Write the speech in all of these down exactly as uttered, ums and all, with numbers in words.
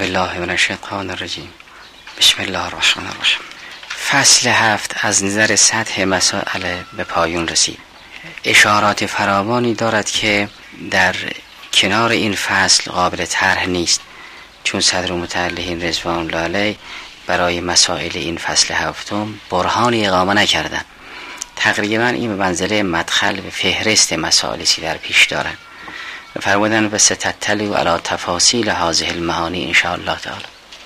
بالله من الشیطان الرجیم. بسم الله الرحمن الرحیم. فصل هفت از نظر سطح مسائل به پایان رسید. اشارات فراوانی دارد که در کنار این فصل قابل طرح نیست، چون صدر متعلقین رضوان الله علیه برای مسائل این فصل هفتم برهانی اقامه نکردند. تقریبا این به منزله مدخل به فهرست مسائلی در پیش دارند و فرمودن و ستتلو علی تفاصیل هذه المعانی ان شاء الله تعالی.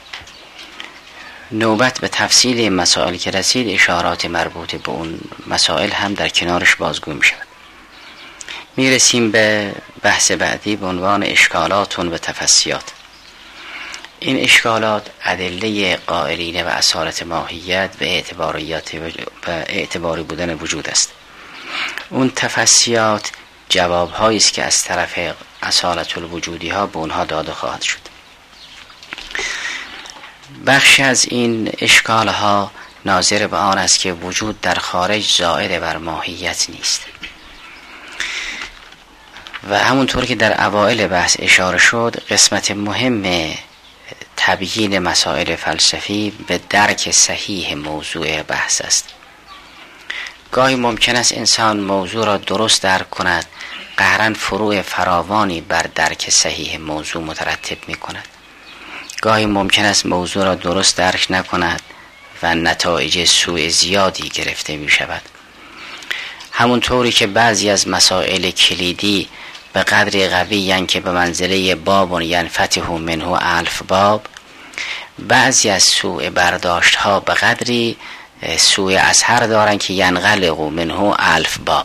نوبت به تفصیل مسائل که رسید، اشارات مربوط به اون مسائل هم در کنارش بازگو می شود. می رسیم به بحث بعدی به عنوان اشکالات و تفسیات. این اشکالات ادله قائلین و اصالت ماهیت به اعتباریات و اعتباری بودن وجود است. اون تفسیات جواب هایی است که از طرف اصالت الوجودی ها به اونها داده خواهد شد. بخش از این اشکال ها ناظر به آن است که وجود در خارج زائد بر ماهیت نیست و همونطور که در اوائل بحث اشاره شد، قسمت مهم تبیین مسائل فلسفی به درک صحیح موضوع بحث است. گاهی ممکن است انسان موضوع را درست درک کند، قهرن فروع فراوانی بر درک صحیح موضوع مترتب می کند. گاهی ممکن است موضوع را درست درک نکند و نتایج سوء زیادی گرفته می شود. همونطوری که بعضی از مسائل کلیدی به قدری قوی که به منزله باب ینفتح منه الف باب، بعضی از سوء برداشت ها به قدری سوء اثر دارند که ینغلق منه الف باب.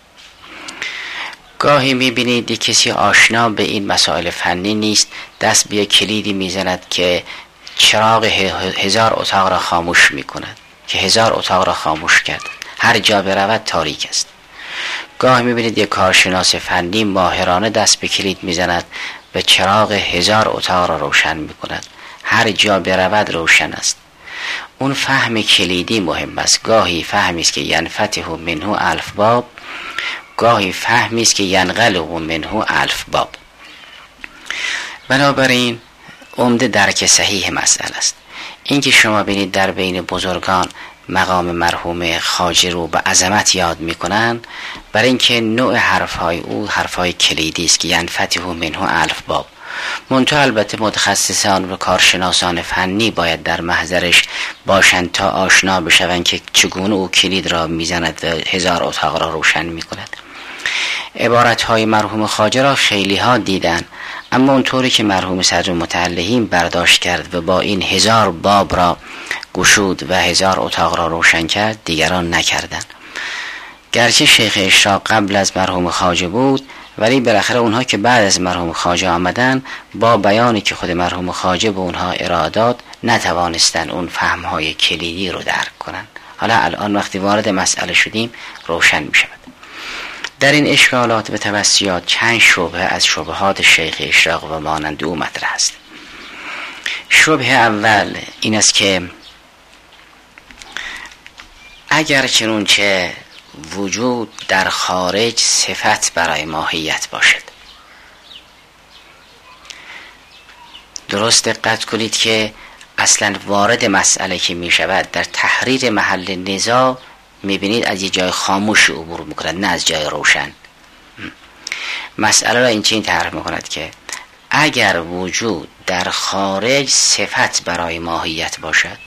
گاهی میبینید کسی آشنا به این مسائل فنی نیست، دست به کلیدی میزند که چراغ هزار اتاق را خاموش میکند، که هزار اتاق را خاموش کرد، هر جا برود تاریک است. گاهی میبینید یک کارشناس فنی ماهرانه دست به کلید میزند و چراغ هزار اتاق را روشن میکند، هر جا برود روشن است. اون فهم کلیدی مهم است. گاهی فهمی است که ینفتح منه الف باب، گاهی فهمی است که ینغلق منه الف باب. بنابراین عمده درک صحیح مسئله است. این که شما بینید در بین بزرگان مقام مرحوم خواجه رو به عظمت یاد میکنن، برای اینکه نوع حرفهای او حرفهای کلیدی است که ینفتح منه الف باب. منتها البته متخصصان و کارشناسان فنی باید در محضرش باشند تا آشنا بشوند که چگونه او کلید را میزند و هزار اتاق را روشن میکند. عبارتهای مرحوم خواجه را خیلی ها دیدن، اما اونطوری که مرحوم صدر متعلقین برداشت کرد و با این هزار باب را گشود و هزار اتاق را روشن کرد، دیگران نکردن. گرچه شیخ اشراق قبل از مرحوم خواجه بود، ولی بالاخره اونها که بعد از مرحوم خواجه آمدن، با بیانی که خود مرحوم خواجه به اونها ارادات، نتوانستن اون فهمهای کلیدی رو درک کنن. حالا الان وقتی وارد مسئله شدیم روشن می شود. در این اشکالات و توسیات چند شبهه از شبهات شیخ اشراق و مانند او مطرح است. شبهه اول این است که اگر چنونچه وجود در خارج صفت برای ماهیت باشد، درست دقت کنید که اصلا وارد مسئله که می شود در تحریر محل نزاع می بینید از یه جای خاموش عبور می کند، نه از جای روشن. مسئله را این چین تعریف می کند که اگر وجود در خارج صفت برای ماهیت باشد،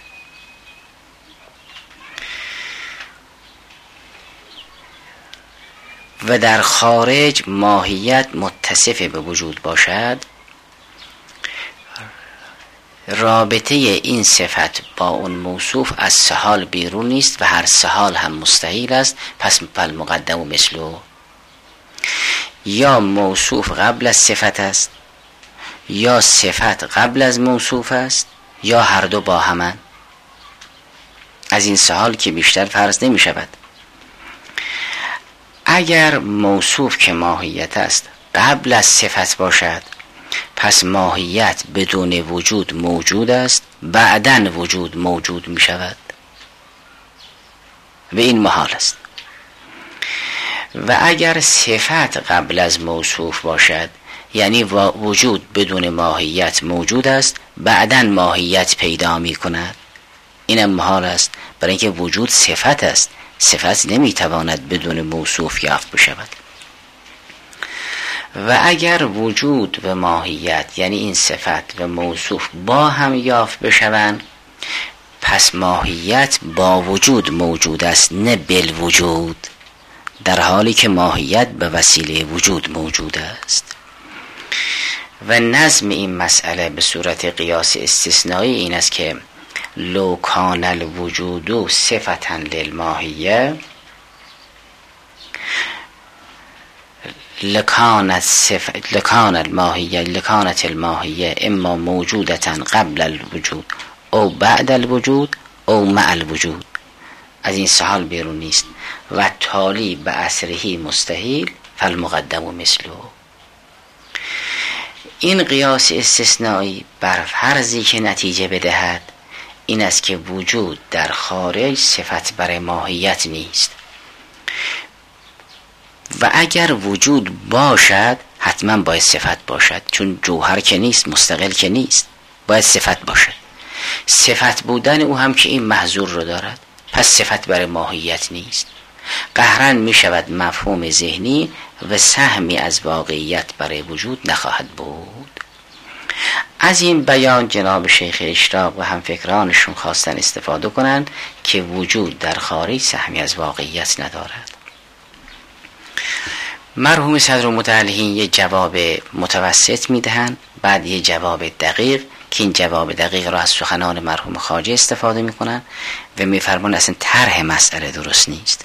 و در خارج ماهیت متصف به وجود باشد، رابطه این صفت با اون موصوف از سه حال بیرون نیست و هر سه حال هم مستحیل است. پس پل مقدم و مثلو، یا موصوف قبل از صفت است، یا صفت قبل از موصوف است، یا هر دو با همن. از این سه حال که بیشتر فرض نمی شود. اگر موصوف که ماهیت است قبل از صفت باشد، پس ماهیت بدون وجود موجود است، بعداً وجود موجود می شود و این محال است. و اگر صفت قبل از موصوف باشد، یعنی وجود بدون ماهیت موجود است، بعداً ماهیت پیدا می کند. اینم محال است، برای اینکه وجود صفت است، صفت نمیتواند بدون موصوف یافت بشود. و اگر وجود و ماهیت یعنی این صفت و موصوف با هم یافت بشوند، پس ماهیت با وجود موجود است نه بالوجود، در حالی که ماهیت به وسیله وجود موجود است. و نظم این مسئله به صورت قیاس استثنایی این است که لو کان الوجود صفتا للماهیه لکانت صفت لکان الماهیه لکانت الماهیه اما موجودتا قبل الوجود او بعد الوجود او مع الوجود. از این سهال بیرون نیست. و تالی به اثرهی مستحیل فالمقدم مثله. این قیاس استثنایی بر فرضی که نتیجه بدهد این است که وجود در خارج صفت برای ماهیت نیست، و اگر وجود باشد حتما باید صفت باشد، چون جوهر که نیست، مستقل که نیست، باید صفت باشد. صفت بودن او هم که این محظور رو دارد، پس صفت برای ماهیت نیست. قهرن می شود مفهوم ذهنی و سهمی از واقعیت برای وجود نخواهد بود. از این بیان جناب شیخ اشراق و همفکرانشون خواستن استفاده کنند که وجود در خارج سهمی از واقعیت ندارد. مرحوم صدرالمتعلقین یه جواب متوسط میدهند، بعد یه جواب دقیق که این جواب دقیق را از سخنان مرحوم خواجه استفاده میکنن و میفرمان اصلا طرح مسئله درست نیست.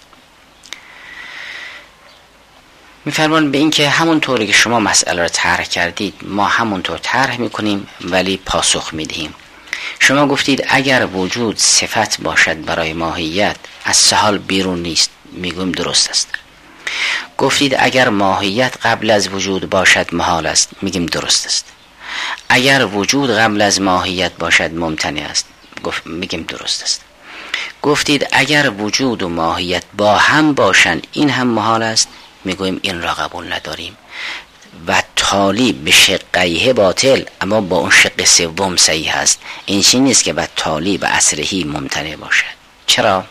میفرمان به این که همون طوری که شما مسئله را طرح کردید ما همونطور طرح میکنیم ولی پاسخ میدهیم. شما گفتید اگر وجود صفت باشد برای ماهیت از سهال بیرون نیست، میگویم درست است. گفتید اگر ماهیت قبل از وجود باشد محال است، میگیم درست است. اگر وجود قبل از ماهیت باشد ممتنع است، میگیم درست است. گفتید اگر وجود و ماهیت با هم باشند این هم محال است، میگویم این را قبول نداریم. و تالی به شقیه باطل، اما با اون شق سوم صحیح است. این چیز نیست که بعد تالی به اثرهی ممتنع باشد. چرا؟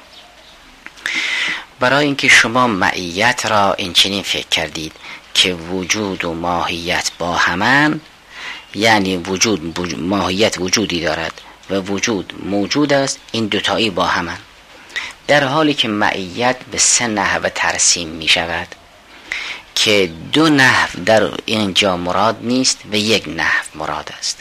برای اینکه شما معیت را این چنین فکر کردید که وجود و ماهیت با همن، یعنی وجود ماهیت وجودی دارد و وجود موجود است، این دوتایی با همن، در حالی که معیت به سه نحو ترسیم می شود که دو نحو در اینجا مراد نیست و یک نحو مراد است.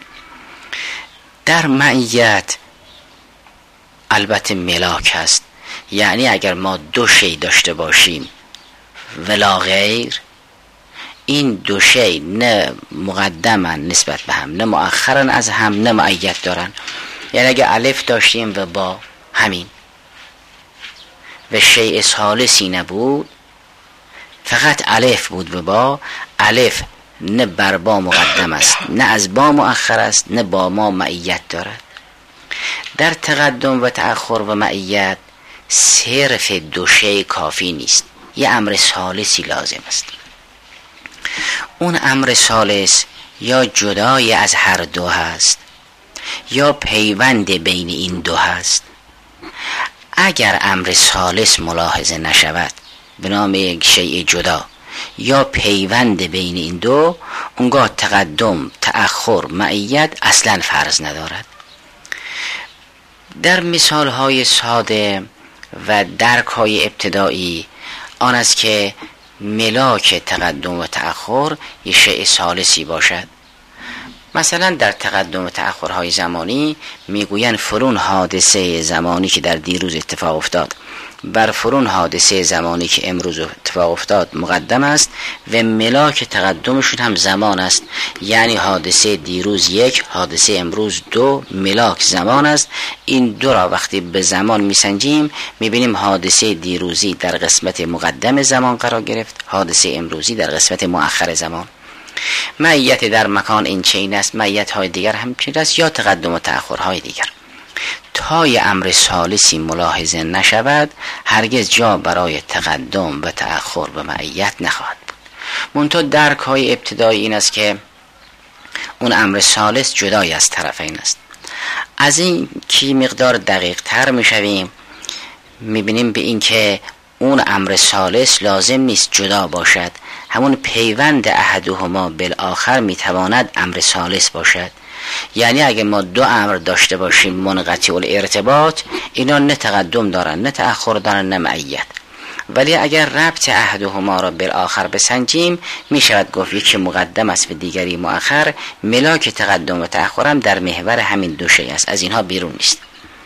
در معیت البته ملاک است، یعنی اگر ما دو شی داشته باشیم ولا غیر، این دو شی نه مقدمن نسبت به هم نه مؤخرن از هم نه معیت دارن. یعنی اگر الف داشتیم و با همین و شیء ثالثی نبود، فقط الف بود و با، الف نه بر با مقدم است نه از با مؤخر است نه با ما معیت دارد. در تقدم و تأخر و معیت صرف دو شی کافی نیست، یه امر ثالثی لازم است. اون امر ثالث یا جدای از هر دو هست یا پیوند بین این دو هست. اگر امر ثالث ملاحظه نشود به نام یک شیء جدا یا پیوند بین این دو، اونگاه تقدم، تأخر، معیت اصلا فرض ندارد. در مثال های ساده و درک های ابتدایی آن است که ملاک تقدم و تأخر یه شیء ثالثی باشد. مثلا در تقدم و تأخرهای زمانی میگویند فرون حادثه زمانی که در دیروز اتفاق افتاد بر فرون حادثه زمانی که امروز اتفاق افتاد مقدم است و ملاک تقدمشون هم زمان است. یعنی حادثه دیروز یک، حادثه امروز دو، ملاک زمان است. این دو را وقتی به زمان میسنجیم میبینیم حادثه دیروزی در قسمت مقدم زمان قرار گرفت، حادثه امروزی در قسمت مؤخر زمان. معیت در مکان این چین است، معیت های دیگر هم چین است، یا تقدم و تأخر های دیگر. تای امر ثالثی ملاحظه نشود هرگز جا برای تقدم و تأخر و معیت نخواهد بود. منتها درک های ابتدایی این است که اون امر ثالث جدای از طرفین است. از این که مقدار دقیق تر می شویم می بینیم به این که اون امر ثالث لازم نیست جدا باشد، همون پیوند احدهما بالآخر می تواند امر ثالث باشد. یعنی اگه ما دو امر داشته باشیم منقطع الارتباط، اینا نه تقدم دارن نه تأخر دارن نه معیت. ولی اگر ربط احدهما را بالآخر بسنجیم می شود گفت یکی مقدم است و دیگری مؤخر. ملاک تقدم و تأخر هم در محور همین دو شیء است، از اینها بیرون نیست.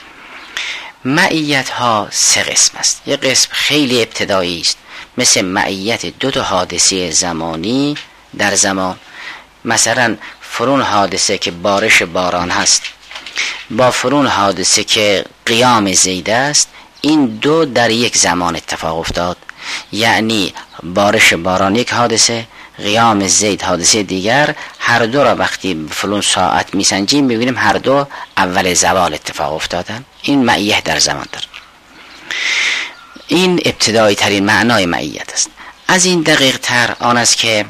معیت ها سه قسم است. یک قسم خیلی ابتدایی است، مثل معیت دو تا حادثه زمانی در زمان. مثلا فرون حادثه که بارش باران هست با فرون حادثه که قیام زید است، این دو در یک زمان اتفاق افتاد. یعنی بارش باران یک حادثه، قیام زید حادثه دیگر. هر دو را وقتی فلان ساعت میسنجیم میبینیم هر دو اول زوال اتفاق افتادن. این معیت در زمان داره. این ابتدایی ترین معنای معیت است. از این دقیق تر آن است که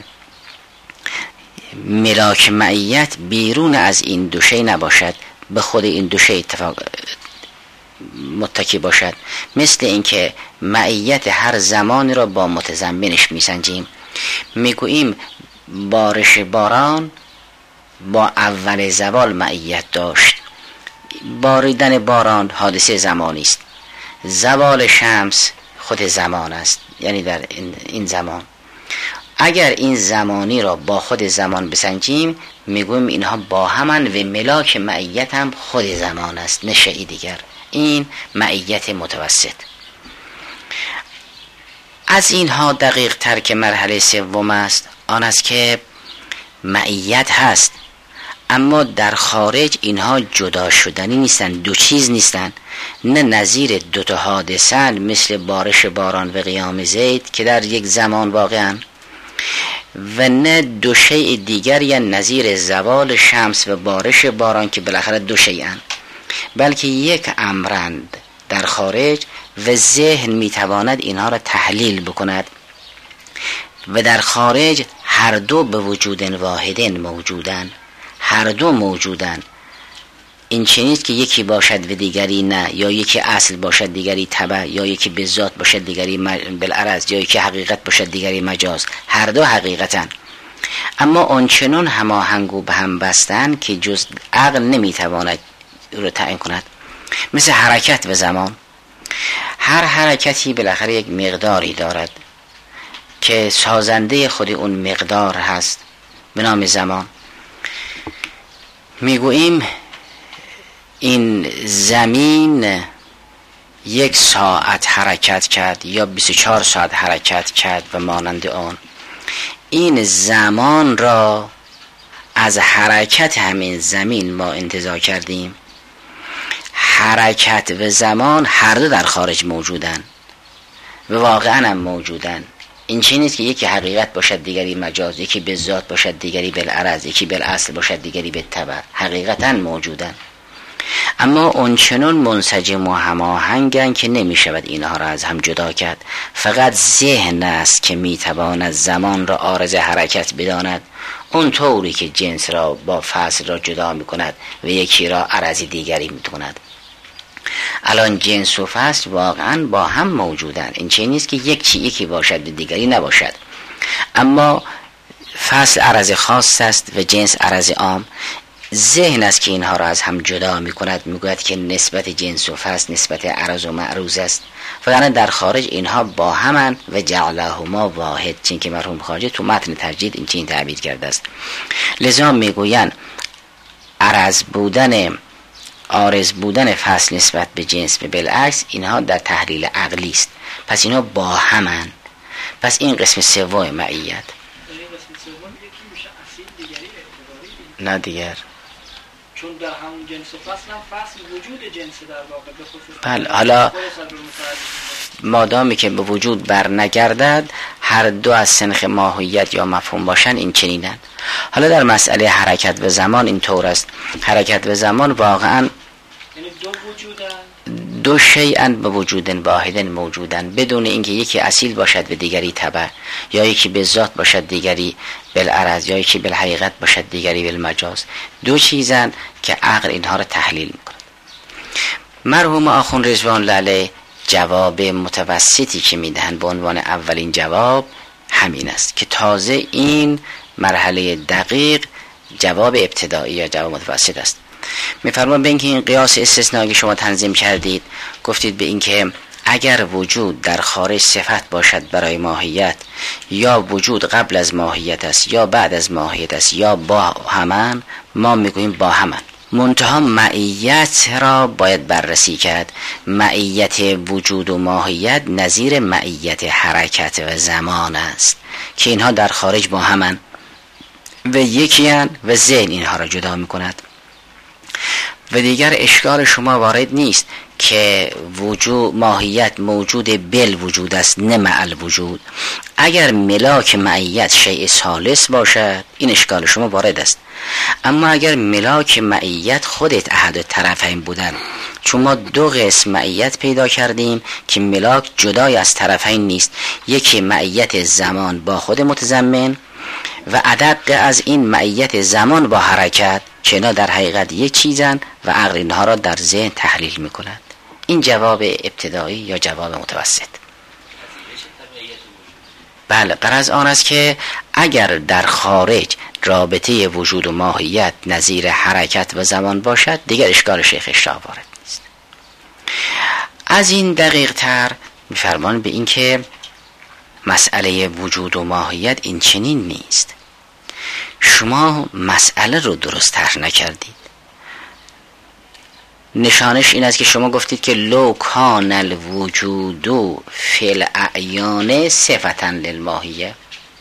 ملاک معیت بیرون از این دو شی نباشد، به خود این دو شی اتفاق متکی باشد. مثل اینکه معیت هر زمان را با متضمنش میسنجیم. میگوییم بارش باران با اول زوال معیت داشت. باریدن باران حادثه زمانی است. زوال شمس خود زمان است، یعنی در این زمان. اگر این زمانی را با خود زمان بسنجیم میگویم اینها با همن و ملاک معیت هم خود زمان است نه شیء دیگر. این معیت متوسط. از اینها دقیق تر که مرحله سوم است، آن است که معیت هست اما در خارج اینها جدا شدنی نیستن، دو چیز نیستن. نه نظیر دو تا حادثه مثل بارش باران و قیام زید که در یک زمان واقعا، و نه دو شیء دیگر یا نظیر زوال شمس و بارش باران که بالاخره دو شیئن، بلکه یک امرند در خارج و ذهن میتواند اینها را تحلیل بکند. و در خارج هر دو به وجود واحد موجودن، هر دو موجودن. این چنین که یکی باشد و دیگری نه، یا یکی اصل باشد دیگری تبع، یا یکی به ذات باشد دیگری بالعرض، یا یکی حقیقت باشد دیگری مجاز. هر دو حقیقتن، اما آنچنان هماهنگ به هم بستن که جز عقل نمیتواند رو تعیین کند. مثل حرکت و زمان. هر حرکتی بالاخره یک مقداری دارد که سازنده خود اون مقدار هست به نام زمان. میگوییم این زمین یک ساعت حرکت کرد یا بیست و چهار ساعت حرکت کرد و مانند آن. این زمان را از حرکت همین زمین ما انتزاع کردیم. حرکت و زمان هر دو در خارج موجودن و واقعا هم موجودن. این چیزی نیست که یکی حقیقت باشد دیگری مجاز، یکی به ذات باشد دیگری بالعرض، یکی بالاصل باشد دیگری به تبع. حقیقتا موجودن، اما اونچنان منسجم و هماهنگن که نمی شود اینها را از هم جدا کرد. فقط ذهن است که می تواند زمان را عارض حرکت بداند، اون طوری که جنس را با فصل را جدا می کند و یکی را عرضی دیگری می کند. الان جنس و فصل واقعا با هم موجودن. این چیزی نیست که یک چی یکی باشد و دیگری نباشد، اما فصل عرض خاص است و جنس عرض عام. ذهن است که اینها را از هم جدا می کند، می گوید که نسبت جنس و فصل نسبت عرض و معروض است. فقط در خارج اینها با همن و جعلهما واحد، چون که مرحوم خواجه تو متن تجدید این چنین تعبیر کرده است. لذا می گویند عرض بودن عارض بودن فصل نسبت به جنس و بالعکس اینها در تحلیل عقلی است. پس اینها با همن. پس این قسم سوم معیت. نه دیگر، چون در همون جنس و فصل هم فصل وجود جنس در واقع به خصوص. بله، حالا مادامی که به وجود بر نگردد هر دو از سنخ ماهیت یا مفهوم باشن این چنینند. حالا در مسئله حرکت و زمان این طور است. حرکت و زمان واقعا یعنی دو وجودن، دو شیئا به وجود واحد موجودن، بدون اینکه یکی اصیل باشد و دیگری تبع، یا یکی به ذات باشد دیگری بالعرض، یا یکی بالحقیقت باشد دیگری بالمجاز. دو چیزن که عقل اینها را تحلیل میکنه. مرحوم آخوند رضوان الله علیه جواب متوسطی که میدهند به عنوان اولین جواب همین است که تازه این مرحله دقیق جواب ابتدایی یا جواب متوسط است. میفرمان به اینکه این قیاس استثنایی شما تنظیم کردید، گفتید به اینکه اگر وجود در خارج صفت باشد برای ماهیت، یا وجود قبل از ماهیت است یا بعد از ماهیت است یا با همان، ما میگوییم با همان. منتها معیت را باید بررسی کرد. معیت وجود و ماهیت نظیر معیت حرکت و زمان است که اینها در خارج با همان و یکی هن و ذهن اینها را جدا میکند. و دیگر اشکال شما وارد نیست که وجود ماهیت موجود بل وجود است نه معل وجود. اگر ملاک معیت شیء ثالث باشد این اشکال شما وارد است. اما اگر ملاک معیت خودت احد طرفین بودن، چون ما دو قسم معیت پیدا کردیم که ملاک جدای از طرفین نیست، یکی معیت زمان با خود متضمن و ادق از این معیت زمان با حرکت که اینا در حقیقت یک چیزن و عقل اینها را در ذهن تحلیل میکند. این جواب ابتدایی یا جواب متوسط. بله، غرض آن است که اگر در خارج رابطه وجود و ماهیت نظیر حرکت و زمان باشد دیگر اشکال شیخ اشراق وارد نیست. از این دقیق تر میفرمان به این که مسئله وجود و ماهیت این چنین نیست. شما مسئله رو درست طرح نکردید. نشانش این است که شما گفتید که لو کان الوجود فی الاعیان صفتا للماهیه.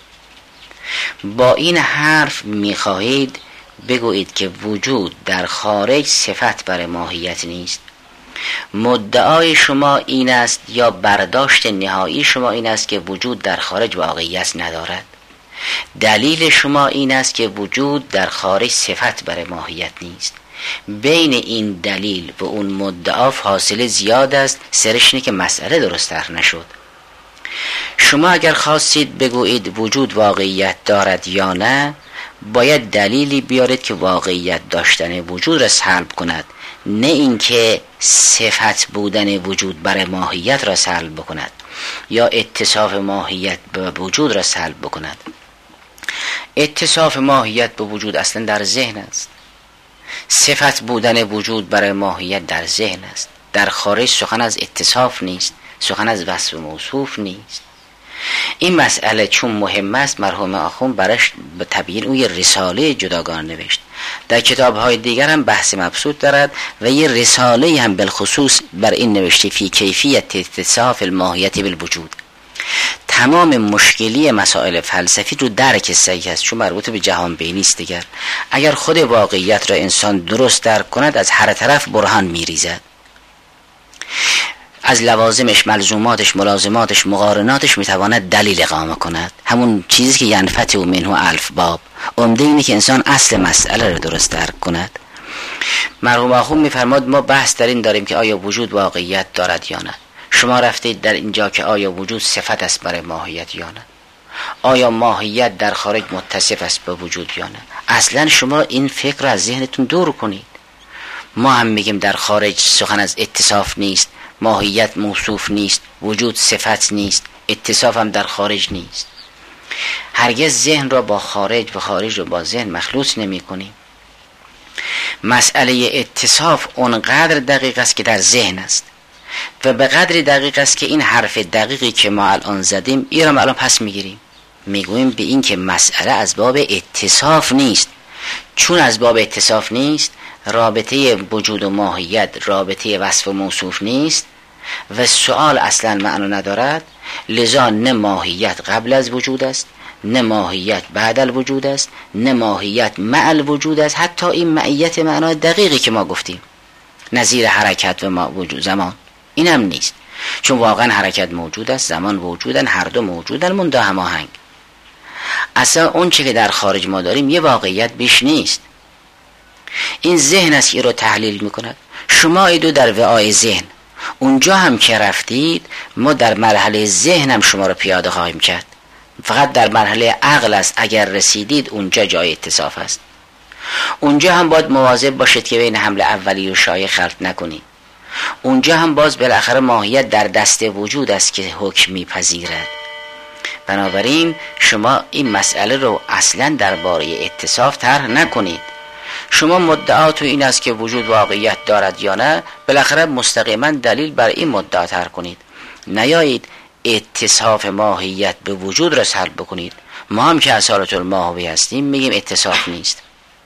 با این حرف میخواهید بگویید که وجود در خارج صفت بر ماهیت نیست. مدعای شما این است یا برداشت نهایی شما این است که وجود در خارج واقعیت ندارد. دلیل شما این است که وجود در خارج صفت بر ماهیت نیست. بین این دلیل و اون مدعا فاصله زیاد است. سرش اینه که مسئله درست طرح نشد. شما اگر خواستید بگویید وجود واقعیت دارد یا نه، باید دلیلی بیارید که واقعیت داشتن وجود را سلب کند، نه اینکه صفت بودن وجود بر ماهیت را سلب بکند یا اتصاف ماهیت به وجود را سلب بکند. اتصاف ماهیت به وجود اصلا در ذهن است. صفت بودن وجود برای ماهیت در ذهن است. در خارج سخن از اتصاف نیست، سخن از وصف موصوف نیست. این مسئله چون مهم است مرحوم آخوند برش به تبیین او یه رساله جداگانه نوشت. در کتاب‌های دیگر هم بحث مبسوط دارد و یه رساله هم بالخصوص بر این نوشته فی کیفیت اتصاف الماهیت بالوجود. تمام مشکلی مسائل فلسفی رو درک صحیح است چون مربوط به جهان بینی است. دیگر اگر خود واقعیت را انسان درست درک کند از هر طرف برهان میریزد، از لوازمش، ملزوماتش، ملازماتش، مقارناتش میتواند دلیل اقامه کند. همون چیزی که ینفتح منه الف باب. عمده اینه که انسان اصل مسئله رو درست درک کند. مرحوم آخوند میفرماد ما بحث در این داریم که آیا وجود واقعیت دارد یا نه. شما رفتید در اینجا که آیا وجود صفت است برای ماهیت یا نه، آیا ماهیت در خارج متصف است به وجود یا نه. اصلا شما این فکر را از ذهنتون دور کنید. ما هم میگیم در خارج سخن از اتصاف نیست، ماهیت موصوف نیست، وجود صفت نیست، اتصاف هم در خارج نیست. هرگز ذهن را با خارج و خارج را با ذهن مخلوط نمی کنیم. مسئله اتصاف اونقدر دقیق است که در ذهن است و به قدری دقیق است که این حرف دقیقی که ما الان زدیم این را الان پس میگیریم، میگوییم به این که مسئله از باب اتصاف نیست. چون از باب اتصاف نیست، رابطه وجود و ماهیت رابطه وصف و موصوف نیست و سؤال اصلا معنا ندارد. لذا نه ماهیت قبل از وجود است، نه ماهیت بعد الوجود است، نه ماهیت مع الوجود است. حتی این معیت معنای دقیقی که ما گفتیم نظیر حرکت و ما وجود زمان این هم نیست، چون واقعا حرکت موجود است، زمان موجودن، هر دو موجودن منتها هماهنگ. اصلا اون چه که در خارج ما داریم یه واقعیت بیش نیست. این ذهن است که رو تحلیل میکند. شما ایدو در وعای ذهن اونجا هم که رفتید ما در مرحله ذهن هم شما رو پیاده خواهیم کرد. فقط در مرحله عقل است اگر رسیدید اونجا جای اتصاف است. اونجا هم باید مواظب باشید که بین حمله اولی و شایع خلط نکنید. اونجا هم باز بالاخره ماهیت در دست وجود است که حکم میپذیرد. بنابراین شما این مسئله رو اصلا درباره اتصاف طرح نکنید. شما مدعاتون این است که وجود واقعیت دارد یا نه، بالاخره مستقیما دلیل بر این مدعا طرح کنید. نیایید اتصاف ماهیت به وجود را سلب بکنید. ما هم که اصالت الماهوی هستیم میگیم اتصاف نیست.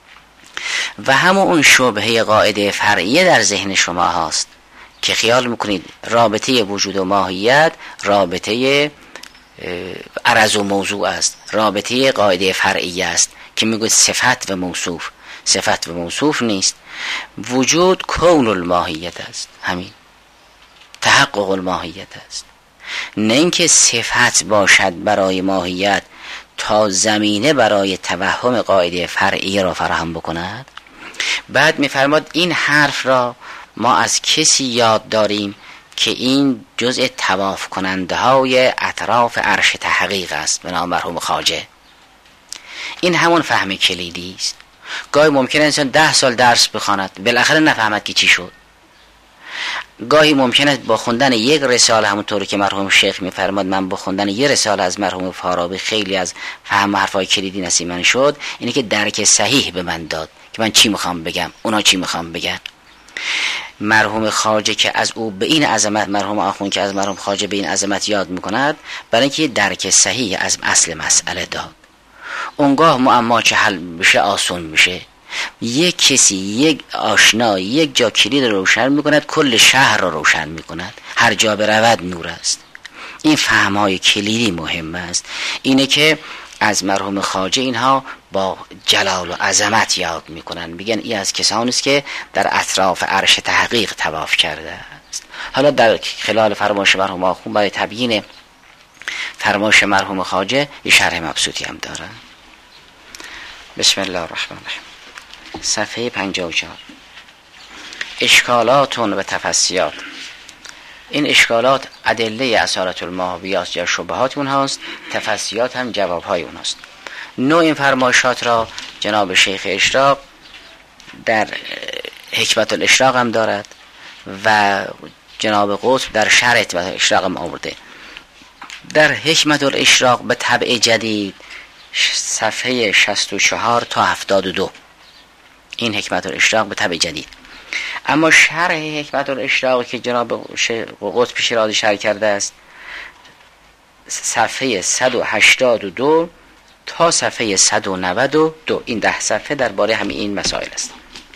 و همون اون شبهه قاعده فرعیه در ذهن شما هاست که خیال میکنید رابطه وجود و ماهیت رابطه عرض و موضوع است، رابطه قاعده فرعیه است که میگوید صفت و موصوف. صفت و موصوف نیست. وجود کون الماهیت است، همین تحقق الماهیت است، نه اینکه صفت باشد برای ماهیت تا زمینه برای توهم قاعده فرعی را فراهم بکند. بعد میفرماد این حرف را ما از کسی یاد داریم که این جزء طواف کننده های اطراف عرش تحقیق است به نام مرحوم خواجه. این همون فهم کلیدی است. گاهی ممکنه انسان ده سال درس بخواند بالاخره نفهمد که چی شد. گاهی ممکنه با خوندن یک رساله، همونطوری که مرحوم شیخ میفرماد من با خوندن یک رساله از مرحوم فارابی خیلی از فهم حرفای کلیدی نصیب من شد، اینه که درک صحیح به من داد که من چی میخوام بگم، اونا چی میخوام بگن. مرحوم خواجه که از او به این عظمت، مرحوم آخوند که از مرحوم خواجه به این عظمت یاد میکند، برای اینکه درک صحیح از اصل مسئله داد. اونگاه معما چه حل بشه آسون میشه. یک کسی، یک آشنا، یک جا کلید روشن میکند کل شهر را روشن میکند. هر جا برود نور است. این فهمهای کلیدی مهم است. اینه که از مرحوم خواجه اینها با جلال و عظمت یاد میکنن، میگن این از کسانی است که در اطراف عرش تحقیق طواف کرده است. حالا در خلال فرمایش مرحوم آخوند برای تبیین فرمایش مرحوم خواجه یه شرح مبسوطی هم داره. بسم الله الرحمن الرحیم. صفحه پنجاه و چهار. اشکالاتون و تفسیات. این اشکالات ادله اصالت الماهویات یا شبهات اونهاست، تفسیات هم جوابهای اونهاست. نوع این فرمایشات را جناب شیخ اشراق در حکمت الاشراق هم دارد و جناب قطب در شرح حکمت الاشراق هم آورده. در حکمت الاشراق به طبع جدید صفحه شصت و چهار تا هفتاد و دو این حکمت الاشراق به طبع جدید. اما شرح حکمت الاشراق که جناب قطب شیرازی شرح کرده است صفحه صد و هشتاد و دو تا صفحه صد و نود و دو، این ده صفحه درباره همین این مسائل است.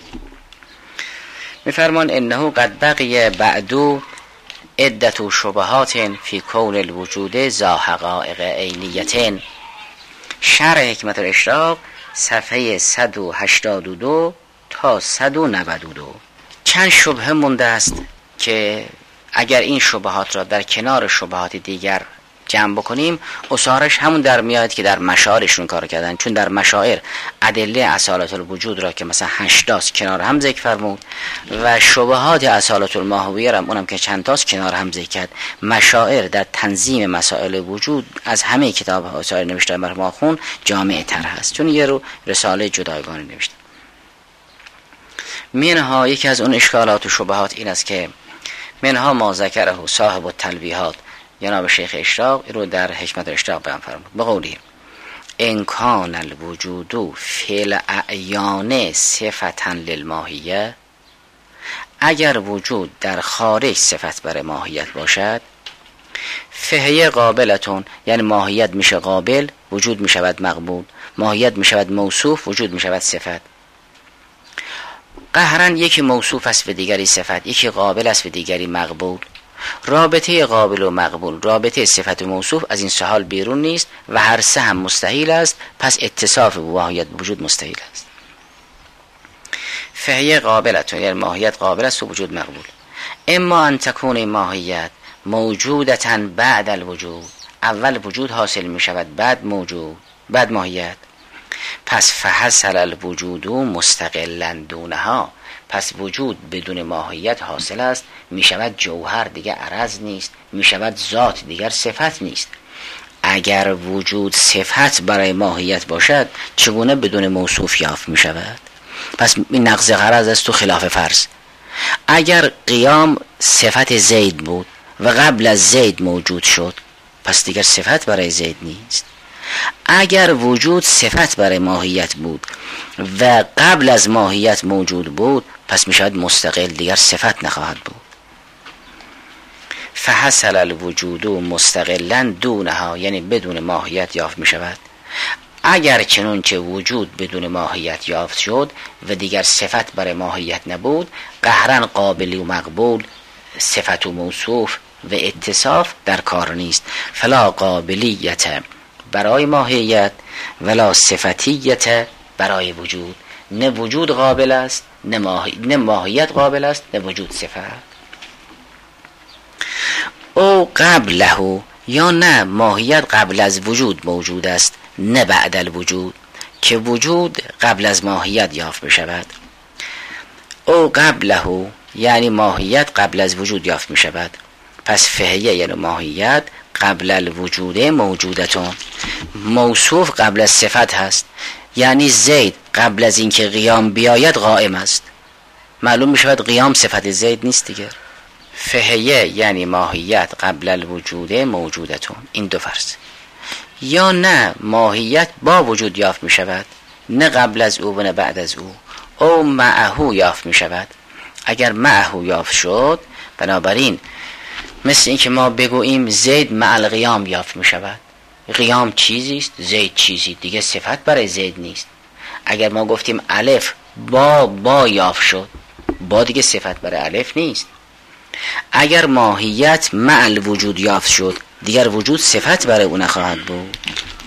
میفرمان انه قد بقی بعدو عدت شبهات فی کون الوجود ذا حقائق عینیة. شرح حکمت الاشراق صفحه صد و هشتاد و دو تا صد و نود و دو. چند شبهه مونده است که اگر این شبهات را در کنار شبهات دیگر جمع بکنیم اصارش همون در میاد که در مشاعرشون کار کردن. چون در مشاعر ادله اصالت الوجود را که مثلا هشتاست کنار هم ذکر فرمود و شبهات اصالت الماهویه را اونم که چند تاست کنار هم ذکر کرد. مشاعر در تنظیم مسائل وجود از همه کتاب اصائل نوشته مرحوم آخوند جامع تر هست، چون یه رو رساله جداگانه نوشته. منها یکی از اون اشکالات و شبهات این است که منها ما ذکره صاحب التلویحات جناب شیخ اشراق رو در حکمت الاشراق بیان فرمود به قولی انکان الوجود فعل اعیان صفتا للماهیه. اگر وجود در خارج صفت بر ماهیت باشد فهیه قابلتون، یعنی ماهیت میشه قابل، وجود میشود مقبول، ماهیت میشود موصوف، وجود میشود صفت. قهرن یکی موصوف است و دیگری صفت، یکی قابل است و دیگری مقبول. رابطه قابل و مقبول، رابطه صفت و موصوف از این سه حال بیرون نیست و هر سه هم مستحیل است، پس اتصاف ماهیت وجود مستحیل است. فهیه قابلتون، یعنی ماهیت قابل است و وجود مقبول. اما ان تکون ماهیت موجودتاً بعد الوجود، اول وجود حاصل می شود بعد موجود بعد ماهیت. پس فحصل الوجود مستقلا دونها، پس وجود بدون ماهیت حاصل است، می شود جوهر دیگر عرض نیست، می شود ذات دیگر صفت نیست. اگر وجود صفت برای ماهیت باشد چگونه بدون موصوف یافت می شود؟ پس این نقض غرض است تو خلاف فرض. اگر قیام صفت زید بود و قبل از زید موجود شد پس دیگر صفت برای زید نیست. اگر وجود صفت برای ماهیت بود و قبل از ماهیت موجود بود پس می شود مستقل، دیگر صفت نخواهد بود. فحصل الوجود مستقلا دونها، یعنی بدون ماهیت یافت می شود. اگر چنانچه وجود بدون ماهیت یافت شد و دیگر صفت برای ماهیت نبود، قهرن قابلی و مقبول صفت و موصوف و اتصاف در کار نیست. فلا قابلیت برای ماهیت ولا صفتیت برای وجود، نه وجود قابل است نه, ماهی... نه ماهیت قابل است نه وجود صفت. او قبله، یا نه ماهیت قبل از وجود موجود است نه بعد الوجود، که وجود قبل از ماهیت یافت بشود. او قبله یعنی ماهیت قبل از وجود یافت می شود. پس فهیه یعنی ماهیت قبل الوجود موجودتون، موصوف قبل از صفت هست، یعنی زید قبل از اینکه قیام بیاید قائم است. معلوم می شود قیام صفت زید نیست دیگر. فهیه یعنی ماهیت قبل الوجود موجودتون، این دو فرض. یا نه ماهیت با وجود یافت می شود، نه قبل از او و نه بعد از او. او معهو یافت می شود. اگر معهو یافت شد بنابراین مثل این که ما بگوییم زید مع القیام یافت می شود. قیام چیزیست، زید چیزی دیگه، صفت برای زید نیست. اگر ما گفتیم الف با با یافت شد، با دیگه صفت برای الف نیست. اگر ماهیت مع الوجود یافت شد دیگر وجود صفت برای اون نخواهد بود.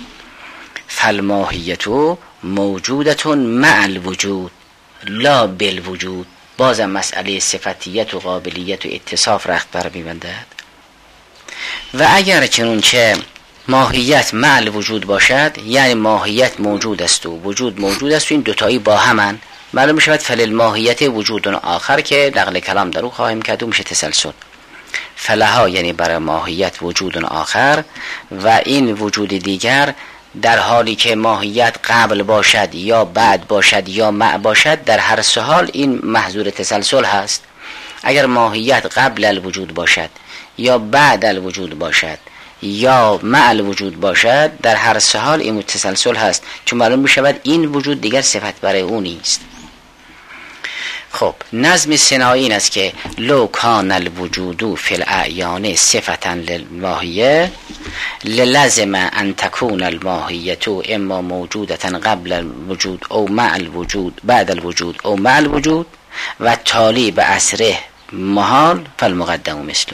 فالماهیتو موجودتون مع الوجود لا بالوجود. بازم مسئله صفتیت و قابلیت و اتصاف رخت بر می‌بندد. و اگر چنانچه ماهیت مع الوجود باشد یعنی ماهیت موجود است و وجود موجود است و این دوتایی با همن، معلوم می شود فلل ماهیت وجود آخر که نقل کلام در او خواهیم کرد و میشه تسلسل. فلها یعنی برای ماهیت وجود آخر و این وجود دیگر در حالی که ماهیت قبل باشد یا بعد باشد یا مع باشد، در هر سه حال این محظور تسلسل هست. اگر ماهیت قبل الوجود باشد یا بعد الوجود باشد یا مع الوجود باشد، در هر سه حال این تسلسل هست، چون معلوم می شود این وجود دیگر صفت برای اون نیست. خب نظم سنایی این است که لو کان الوجود فی الاعیان صفتا للماهیه للزم ان تکون الماهیه اما موجودتا قبل الوجود او مع الوجود بعد الوجود او مع الوجود و تالی به اثره محال فالمقدم مثله.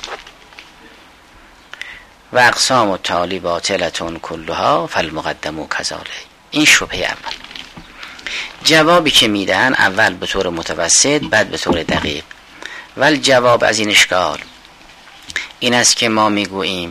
و اقسام التالی باطلتون کلها فالمقدم کذالک. این شبهه اول. جوابی که میدن اول به طور متوسط بعد به طور دقیق. ولی جواب از این اشکال این است که ما میگوییم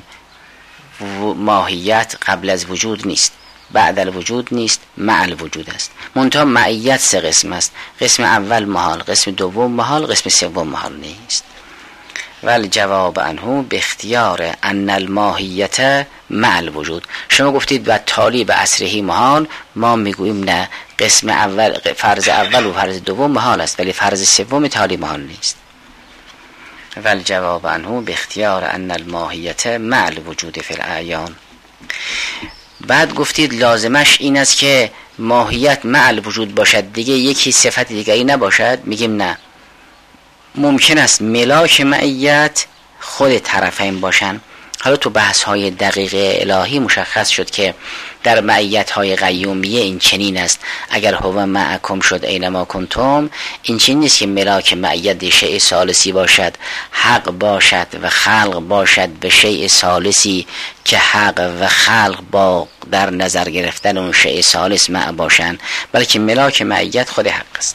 ماهیت قبل از وجود نیست، بعد الوجود نیست، مع الوجود است. منتها معیت سه قسم است. قسم اول محال، قسم دوم محال، قسم سوم محال نیست. ولی جواب انهو به اختیار ان الماهیت مع الوجود. شما گفتید و تالی به اصرهی محال، ما میگوییم نه، قسم اول فرض اول و فرض دوم محال است ولی فرض سوم تالی محال نیست. ولی جواب انهو به اختیار ان الماهیت مع الوجود فی الاعیان. بعد گفتید لازمش این است که ماهیت مع الوجود باشد دیگه یکی صفت دیگری نباشد. میگیم نه، ممکن است ملاک معیت خود طرفین باشن. حالا تو بحث های دقیق الهی مشخص شد که در معیت های قیومیه این چنین است. اگر هو معکم شد اینما کنتم، این چنین نیست که ملاک معیت شیء ثالثی باشد، حق باشد و خلق باشد به شیء ثالثی که حق و خلق با در نظر گرفتن اون شیء ثالث مع باشند، بلکه ملاک معیت خود حق است.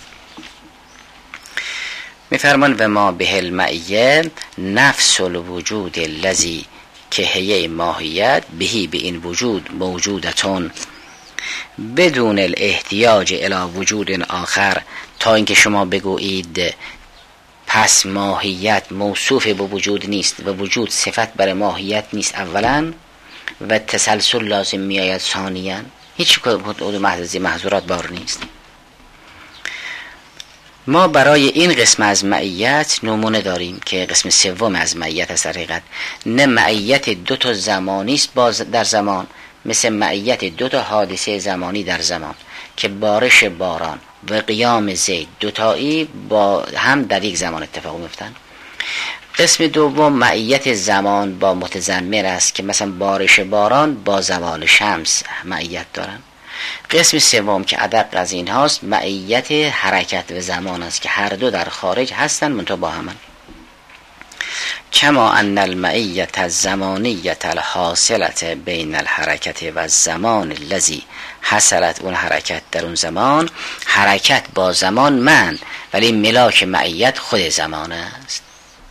میفرمان و ما به المعیه نفس الوجود الذی که هیه ماهیت بهی به این وجود موجودتون بدون الاحتیاج الی وجود آخر، تا اینکه شما بگویید پس ماهیت موصوف به وجود نیست و وجود صفت بر ماهیت نیست اولا و تسلسل لازم می آید ثانیا. هیچ کدوم محض محظورات بار نیست. ما برای این قسم از معیت نمونه داریم که قسم سوم از معیت است. حقیقت نه معیت دو تا زمانی است باز در زمان، مثل معیت دو تا حادثه زمانی در زمان که بارش باران و قیام زید دوتایی با هم در یک زمان اتفاق میفتند. قسم دوم معیت زمان با متضمن است که مثلا بارش باران با زوال شمس معیت دارند. قسم سوم که ادق از این هاست معیت حرکت و زمان است که هر دو در خارج هستند منتها با همن. کما ان المعیت الزمانیت الحاصلت بین الحرکت و الزمان الذی حصلت، اون حرکت در اون زمان، حرکت با زمان من، ولی ملاک معیت خود زمان است.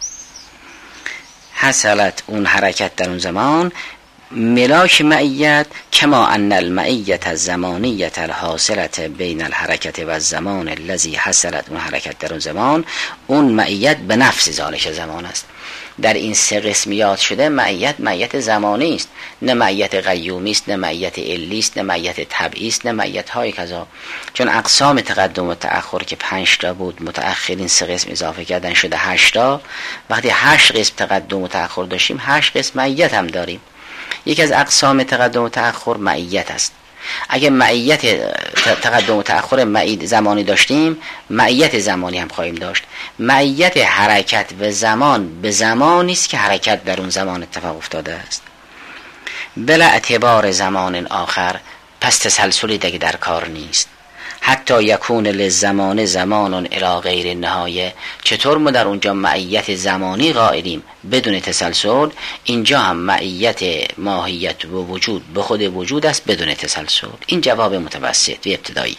حصلت اون حرکت در اون زمان ملاک معیت، کما ان المعیت الزمانیت الحاصلت بین الحرکت و الزمان الذی حصلت، اون حرکت در اون زمان، اون معیت به نفس ذالک زمان است. در این سه قسمیات شده معیت معیت زمانی است، نه معیت قیومی است، نه معیت علی است، نه معیت طبعی است، نه معیت های کذا. چون اقسام تقدم و تأخر که پنج تا بود، متأخرین سه قسم اضافه کردن شده هشت تا. وقتی هشت قسم تقدم و تأخر داشتیم، هشت قسم معیت هم داریم. یکی از اقسام تقدم و تأخر معیت است. اگه معیت تقدم و تأخر معید زمانی داشتیم، معیت زمانی هم خواهیم داشت. معیت حرکت و زمان به زمانی است که حرکت در اون زمان اتفاق افتاده است، بلا اعتبار زمان آخر. پس تسلسلی دیگه در کار نیست. حتی یکون للزمان زمان الی غیر نهایه. چطور ما در اونجا معیت زمانی قائلیم بدون تسلسل، اینجا هم معیت ماهیت و وجود به خود وجود است بدون تسلسل. این جواب متوسط و ابتدایی.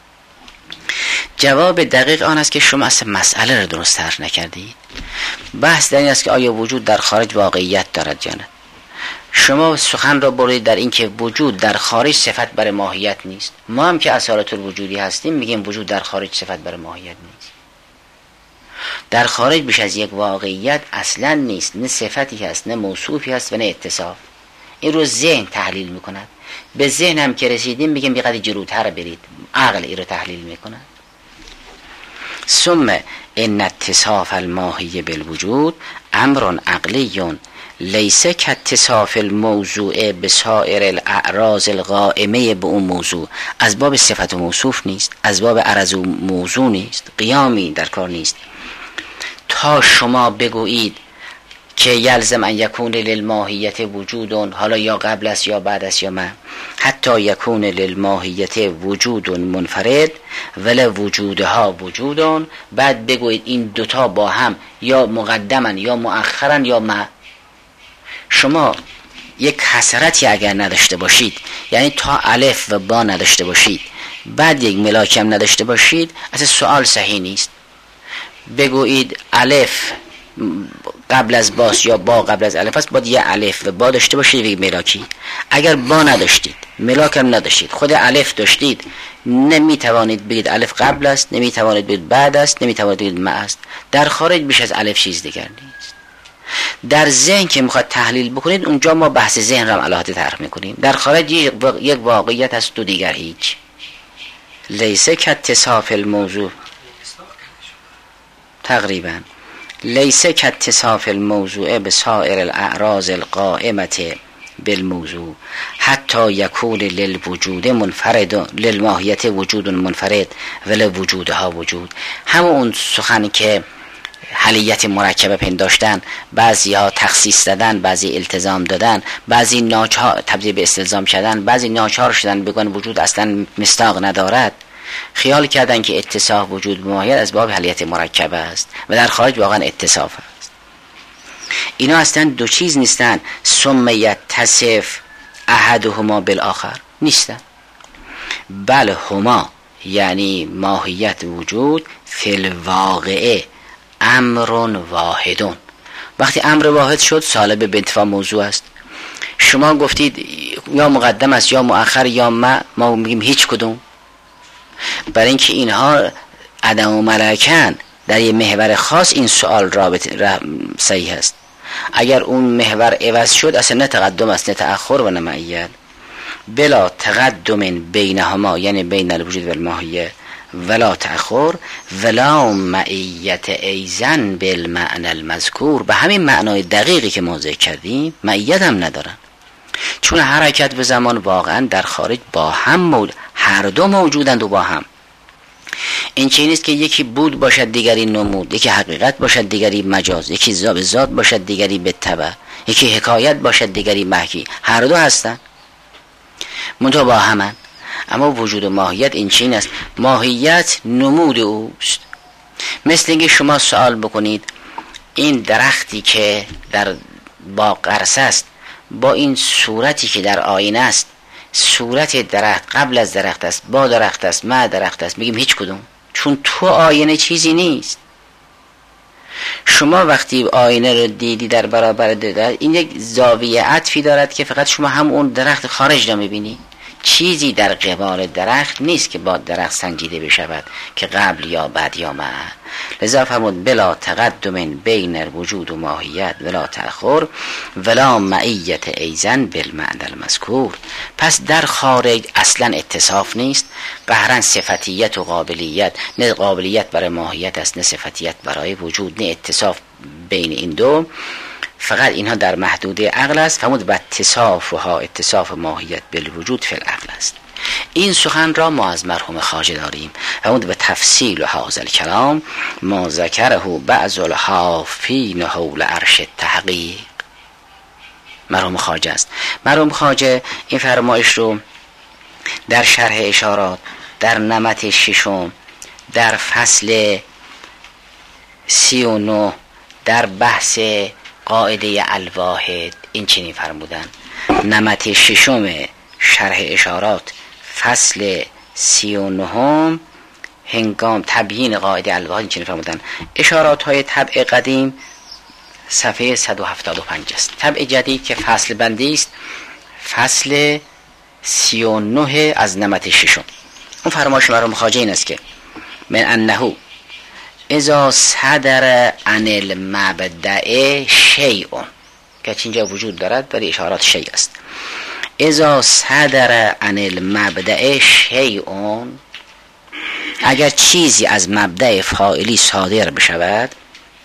جواب دقیق آن است که شما اصلا مسئله را درست طرح نکردید. بحث در این است که آیا وجود در خارج واقعیت دارد یا نه. شما سخن را برید در این که وجود در خارج صفت بر ماهیت نیست. ما هم که اصالت الوجودی هستیم میگیم وجود در خارج صفت بر ماهیت نیست. در خارج بیش از یک واقعیت اصلا نیست، نه صفتی هست، نه موصوفی هست و نه اتصاف. این رو ذهن تحلیل میکند. به ذهن هم که رسیدیم میگیم بیقدر جلوتر برید، عقل این رو تحلیل میکند. ثم ان اتصاف الماهی بالوجود امر عقلی لیس کاتصاف الموضوع بسائر الاعراض القائمه به اون موضوع. از باب صفت و موصوف نیست، از باب عرض و موضوع نیست، قیامی در کار نیست. تا شما بگویید که یلزم ان یکون للماهیت وجودون، حالا یا قبل است یا بعد است یا ما، حتی یکون للماهیت وجود منفرد ولی وجودها وجودون، بعد بگویید این دوتا با هم یا مقدمن یا مؤخرن یا ما. شما یک حسرتی اگر نداشته باشید، یعنی تا الف و با نداشته باشید بعد یک ملاک هم نداشته باشید، اصلا سوال صحیح نیست. بگویید الف قبل از باست یا با قبل از الف است، باید یه الف و با داشته باشید یک ملاکی. اگر با نداشتید ملاک هم نداشتید، خود الف داشتید، نمیتوانید بگید الف قبل است، نمیتوانید بگید بعد است، نمیتوانید بگید ما است. در خارج بیش از الف چیز دیگر نیست. در ذهن که میخواد تحلیل بکنید اونجا ما بحث ذهن را علاوه طرح میکنیم. در خارج یک واقعیت است و دیگر هیچ. لیس کاتصاف الموضوع تقریبا لیس کاتصاف الموضوع بسائر الاعراض القائمه بالموضوع حتی یکون للوجود منفرد للماهیت وجود منفرد ولی وجودها وجود. همون سخنی که حلیت مرکبه پنداشتن، بعضی ها تخصیص دادن، بعضی التزام دادن، بعضی ناچار تبدیل به استلزام شدن، بعضی ناچار شدن بگن وجود اصلا مصداق ندارد. خیال کردن که اتصاف وجود به ماهیت از باب حلیت مرکبه است و در خارج واقعا اتصاف است. اینا اصلا دو چیز نیستن. ثم یتصف احدهما بالآخر نیستن، بل هما یعنی ماهیت وجود فی الواقع امر واحدون. وقتی امر واحد شد سالب به انتفاع موضوع است. شما گفتید یا مقدم است یا مؤخر یا ما، ما میگیم هیچ کدوم، برای اینکه اینها عدم و ملکن در یه محور خاص این سوال رابط صحیح است. اگر اون محور عوض شد اصلا نه تقدم است نه تأخر و نه معیت. بلا تقدم بینهما یعنی بین الوجود و الماهیه ولا تأخر ولا معیت ایزن بالمعنى المذکور، به همین معنای دقیقی که ما ذکر کردیم معیت هم ندارن، چون حرکت و زمان واقعا در خارج با هم موجود، هر دو موجودند و با هم. این چیزی نیست که یکی بود باشد دیگری نمود، یکی حقیقت باشد دیگری مجاز، یکی ذات ذات باشد دیگری بالتبع، یکی حکایت باشد دیگری محکی، هر دو هستن منتها با همن. اما وجود و ماهیت این چیز است، ماهیت نمود اوست. مثل اینکه شما سوال بکنید این درختی که در باغ قرص است با این صورتی که در آینه است، صورت درخت قبل از درخت است، با درخت است، مع درخت است، میگیم هیچ کدوم، چون تو آینه چیزی نیست. شما وقتی آینه رو دیدی در برابر درخت، این یک زاویه عطفی دارد که فقط شما هم اون درخت خارج رو میبینی، چیزی در قبال درخت نیست که با درخت سنجیده بشود که قبل یا بعد یا مع. لذا فرمود بلا تقدم بین الوجود و ماهیت ولا تأخر ولا معیت ایزن بالمعنى المذکور. پس در خارج اصلا اتصاف نیست، قهرن صفتیت و قابلیت، نه قابلیت برای ماهیت است نه صفتیت برای وجود، نه اتصاف بین این دو، فقط اینها در محدوده عقل است. فرمود و اتصافها اتصاف ماهیت بالوجود فی العقل است. این سخن را ما از مرحوم خواجه داریم. فرمود و تفصیل هذا الکلام ما ذکره بعض الحافین حول عرش التحقیق. مرحوم خواجه است. مرحوم خواجه این فرمایش رو در شرح اشارات در نمط ششم در فصل سی و نه در بحث قاعده الواحد این چنین فرمودن. نمط ششم شرح اشارات فصل سی و نهم هنگام تبیین قاعده الواحد این چنین فرمودن. اشارات های طبع قدیم صفحه صد و هفتاد و پنج است. طبع جدید که فصل بندی است فصل سی و نه از نمط ششم. اون فرمایش مرحوم خواجه این است که من انه اذا صدر عن المبدأ شیء، که اینجا وجود دارد ولی اشارات شیء است. اذا صدر عن المبدأ شیء، اگر چیزی از مبدأ فاعلی صادر بشود،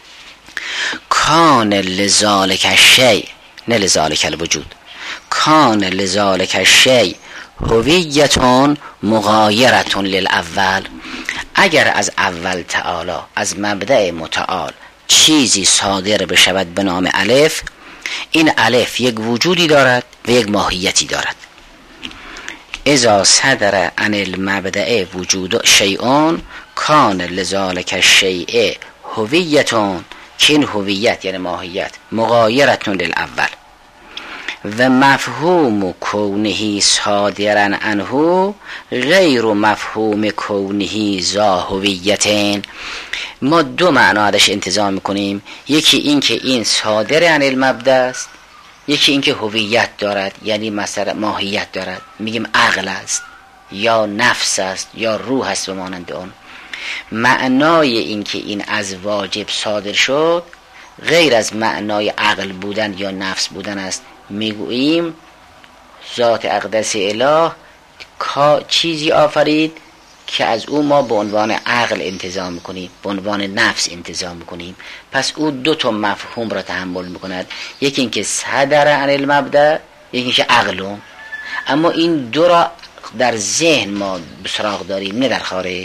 کان لذالک الشیء نه لذالک الوجود، کان لذالک الشیء هویتون مغایرتون للاول، اگر از اول تعالی از مبدأ متعال چیزی صادر بشود به نام الف، این الف یک وجودی دارد و یک ماهیتی دارد. اذا صدر عن المبدأ وجود شیء کان لذالک الشیء هویتون، که این هویت یعنی ماهیت مغایرتون للاول و مفهوم کونه صادرا عنه غیر مفهوم کونه ذا هویتین. ما دو معنا ازش انتزاع میکنیم، یکی این که این صادر عن المبدأ است، یکی این که هویت دارد یعنی مثلا ماهیت دارد، میگیم عقل است یا نفس است یا روح است و مانند اون. معنای این که این از واجب صادر شد غیر از معنای عقل بودن یا نفس بودن است. میگوییم ذات اقدس اله چیزی آفرید که از او ما به عنوان عقل انتزاع میکنیم، به عنوان نفس انتزاع میکنیم. پس او دو تا مفهوم را تحمل میکند، یکی اینکه صدر عن المبدأ، یکی اینکه عقلون. اما این دو را در ذهن ما بسراغ داریم نه در خارج.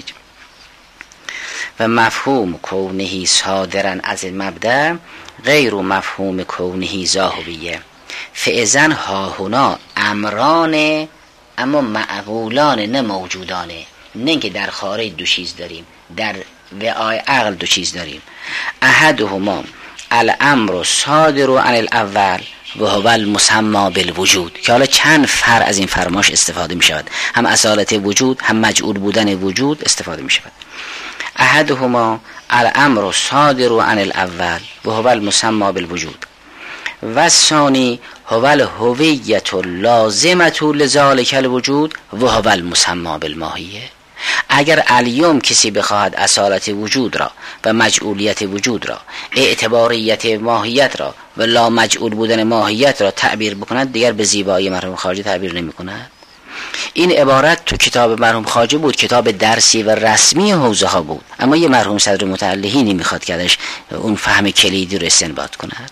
و مفهوم کونه صادرا از المبدأ غیر مفهوم کونه ذا هویه. فاذن ها هنا امران، اما معقولان نه موجودانه، نه که در خارج دو چیز داریم، در وعای عقل دو چیز داریم. احدهما الامر صادر عن الاول و هو المسمى بالوجود، که حالا چند فرع از این فرماش استفاده می شود، هم اصالت وجود هم مجعول بودن وجود استفاده می شود. احدهما الامر صادر عن الاول و هو المسمى بالوجود و ثانی هو الهویت اللازمة لذلک الوجود و هو المسمى بالماهیه. اگر الیوم کسی بخواهد اصالت وجود را و مجعولیت وجود را، اعتباریت ماهیت را و لا مجعول بودن ماهیت را تعبیر بکند، دیگر به زیبایی مرحوم خواجه تعبیر نمی کند. این عبارت تو کتاب مرحوم خواجه بود، کتاب درسی و رسمی حوزه ها بود، اما یه مرحوم صدر متعلهی نمیخواد که ازش اون فهم کلیدی رو استنباط کند.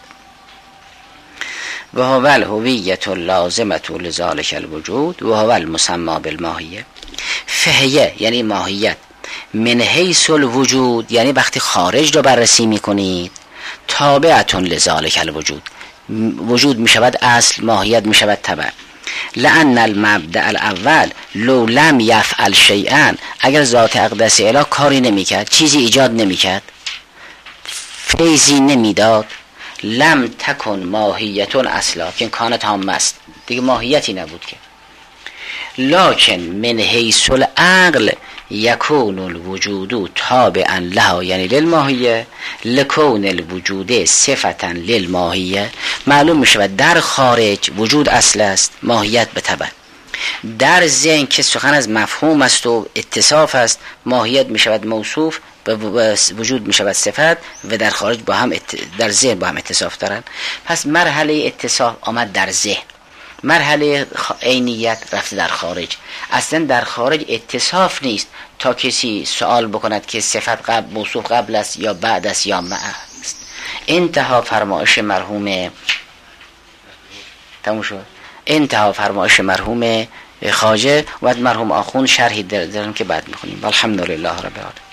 و هو الهویت اللازمة لذلک الوجود و هو المسمى بالماهیه. فهیه یعنی ماهیت، من حیث الوجود یعنی وقتی خارج رو بررسی میکنید، تابعتون لذلک الوجود، وجود میشود اصل، ماهیت میشود تبع. لأن المبدأ الاول لو لم یفعل شیئا، اگر ذات اقدس اله کاری نمیکرد، چیزی ایجاد نمیکرد، فیضی نمیداد، لم تکن ماهیتون اصلا، که کانت تام است، دیگه ماهیتی نبود که. لکن من حیث العقل یکون الوجود تابعا لها یعنی للماهیه، لکون الوجود صفتا للماهیه. معلوم می شود در خارج وجود اصل است، ماهیت به تبع. در ذهن که سخن از مفهوم است و اتصاف است، ماهیت می شود موصوف، وجود می شود صفت، و در خارج با هم ات... در ذهن با هم اتصاف دارن. پس مرحله اتصاف آمد در ذهن، مرحله عینیت رفته در خارج. اصلا در خارج اتصاف نیست تا کسی سوال بکند که صفت قبل موصوف قبل است یا بعد است یا مع است. انتها فرمایش مرحوم تموم شد. انتها فرمایش مرحوم خواجه و مرحوم آخوند شرحی دارم که بعد میخونیم. الحمدلله رب العالمین.